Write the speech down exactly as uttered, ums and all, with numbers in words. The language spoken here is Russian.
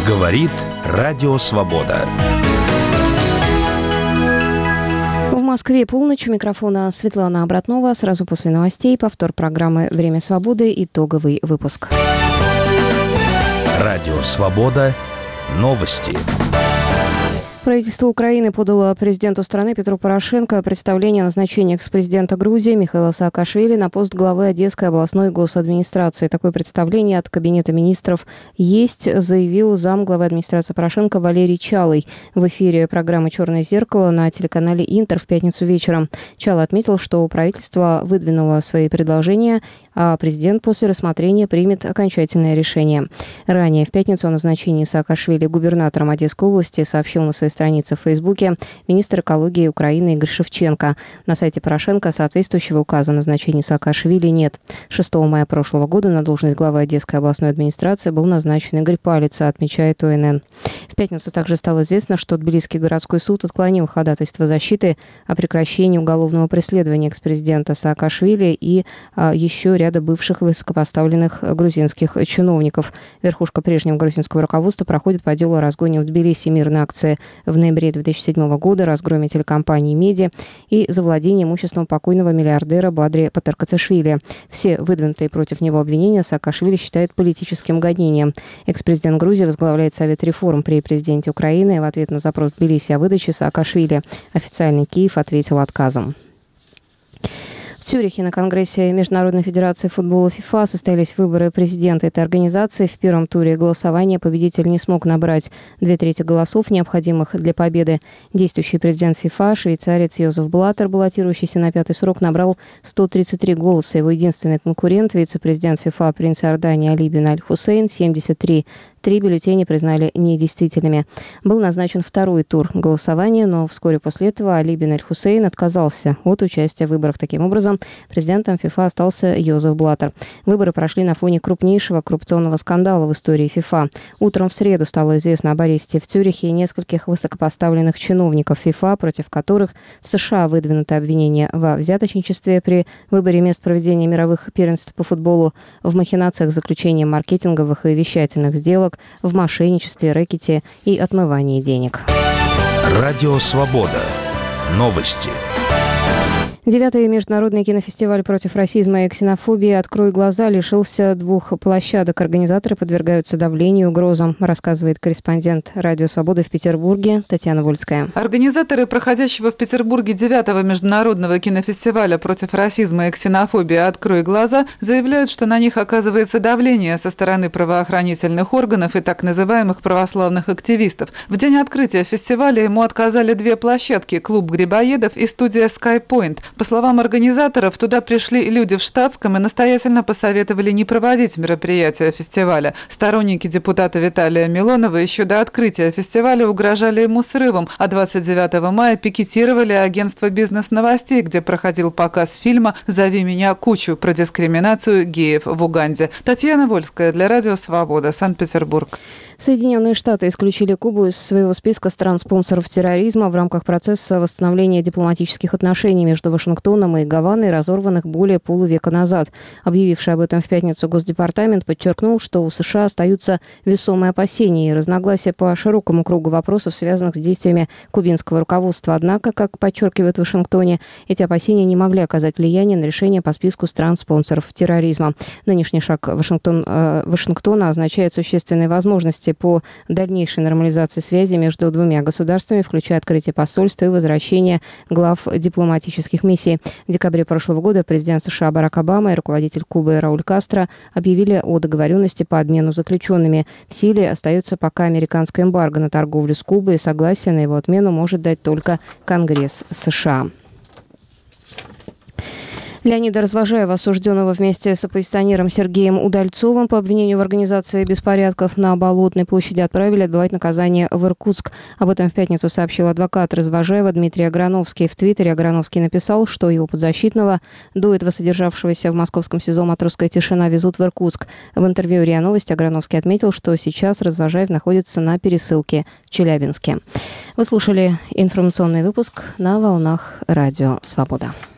Говорит Радио Свобода. В Москве полночь. У микрофона Светлана Обратнова. Сразу после новостей повтор программы «Время свободы». Итоговый выпуск. Радио Свобода. Новости. Правительство Украины подало президенту страны Петру Порошенко представление о назначении экс-президента Грузии Михаила Саакашвили на пост главы Одесской областной госадминистрации. Такое представление от Кабинета министров есть, заявил замглавы администрации Порошенко Валерий Чалый в эфире программы «Черное зеркало» на телеканале «Интер» в пятницу вечером. Чалый отметил, что правительство выдвинуло свои предложения, а президент после рассмотрения примет окончательное решение. Ранее в пятницу о назначении Саакашвили губернатором Одесской области сообщил на своей странице в Фейсбуке министр экологии Украины Игорь Шевченко. На сайте Порошенко соответствующего указа о назначении Саакашвили нет. шестого мая прошлого года на должность главы Одесской областной администрации был назначен Игорь Палица, отмечает О Н Н. В пятницу также стало известно, что Тбилисский городской суд отклонил ходатайство защиты о прекращении уголовного преследования экс-президента Саакашвили и а, еще ряда бывших высокопоставленных грузинских чиновников. Верхушка прежнего грузинского руководства проходит по делу о разгоне в Тбилиси мирной акции в ноябре две тысячи седьмого года, разгроме телекомпании «Меди» и завладении имуществом покойного миллиардера Бадри Патаркацишвили. Все выдвинутые против него обвинения Саакашвили считает политическим гонением. Экс-президент Грузии возглавляет Совет реформ при президенте Украины. В ответ на запрос Тбилиси о выдаче Саакашвили официальный Киев ответил отказом. В Цюрихе на Конгрессе Международной Федерации футбола ФИФА состоялись выборы президента этой организации. В первом туре голосования победитель не смог набрать две трети голосов, необходимых для победы. Действующий президент ФИФА, швейцарец Йозеф Блаттер, баллотирующийся на пятый срок, набрал сто тридцать три голоса. Его единственный конкурент, вице-президент ФИФА принц Иордании Али бин Аль-Хусейн, семьдесят три. Три бюллетеня признали недействительными. Был назначен второй тур голосования, но вскоре после этого Али бин Аль-Хусейн отказался от участия в выборах. Таким образом, президентом ФИФА остался Йозеф Блаттер. Выборы прошли на фоне крупнейшего коррупционного скандала в истории ФИФА. Утром в среду стало известно об аресте в Цюрихе нескольких высокопоставленных чиновников ФИФА, против которых в США выдвинуты обвинения во взяточничестве при выборе мест проведения мировых первенств по футболу, в махинациях с заключением маркетинговых и вещательных сделок, в мошенничестве, рэкете и отмывании денег. Радио Свобода. Новости. Девятый международный кинофестиваль против расизма и ксенофобии «Открой глаза» лишился двух площадок. Организаторы подвергаются давлению и угрозам, рассказывает корреспондент Радио Свободы в Петербурге Татьяна Вольская. Организаторы проходящего в Петербурге девятого международного кинофестиваля против расизма и ксенофобии «Открой глаза» заявляют, что на них оказывается давление со стороны правоохранительных органов и так называемых православных активистов. В день открытия фестиваля ему отказали две площадки – клуб грибоедов и студия «Скайпоинт». По словам организаторов, туда пришли люди в штатском и настоятельно посоветовали не проводить мероприятия фестиваля. Сторонники депутата Виталия Милонова еще до открытия фестиваля угрожали ему срывом, а двадцать девятого мая пикетировали агентство «Бизнес-новостей», где проходил показ фильма «Зови меня Кучу» про дискриминацию геев в Уганде. Татьяна Вольская для Радио Свобода, Санкт-Петербург. Соединенные Штаты исключили Кубу из своего списка стран-спонсоров терроризма в рамках процесса восстановления дипломатических отношений между Вашингтоном и Гаваной, разорванных более полувека назад. Объявивший об этом в пятницу Госдепартамент подчеркнул, что у США остаются весомые опасения и разногласия по широкому кругу вопросов, связанных с действиями кубинского руководства. Однако, как подчеркивают в Вашингтоне, эти опасения не могли оказать влияние на решение по списку стран-спонсоров терроризма. Нынешний шаг Вашингтон, э, Вашингтона означает существенные возможности по дальнейшей нормализации связи между двумя государствами, включая открытие посольства и возвращение глав дипломатических миссий. В декабре прошлого года президент США Барак Обама и руководитель Кубы Рауль Кастро объявили о договоренности по обмену заключенными. В силе остается пока американское эмбарго на торговлю с Кубой, и согласие на его отмену может дать только Конгресс США. Леонида Развожаева, осужденного вместе с оппозиционером Сергеем Удальцовым по обвинению в организации беспорядков на Болотной площади, отправили отбывать наказание в Иркутск. Об этом в пятницу сообщил адвокат Развожаева Дмитрий Аграновский. В Твиттере Аграновский написал, что его подзащитного, до этого содержавшегося в московском СИЗО «Матросская тишина», везут в Иркутск. В интервью РИА Новости Аграновский отметил, что сейчас Развожаев находится на пересылке в Челябинске. Вы слушали информационный выпуск на волнах Радио Свобода.